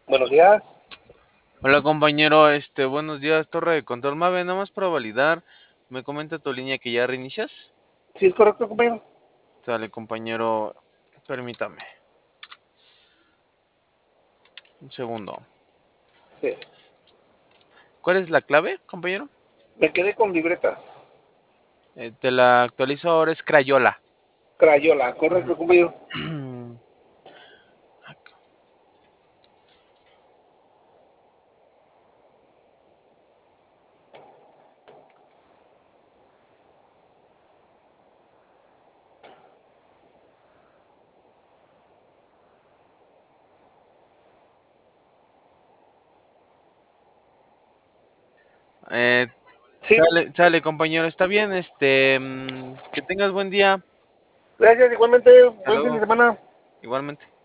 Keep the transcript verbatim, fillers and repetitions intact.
Buenos días. Hola compañero, este, buenos días, torre de control Mave, nada más para validar, me comenta tu línea que ya reinicias. ¿Sí es correcto, compañero? Sale compañero, permítame, un segundo. Sí. ¿Cuál es la clave, compañero? Me quedé con libretas. Eh, te la actualizo ahora, es Crayola. Crayola, correcto, compañero. Eh, Sí. sale, sale compañero, está bien, este, mm, que tengas buen día. Gracias, igualmente. Hasta Buen fin de luego, semana. igualmente.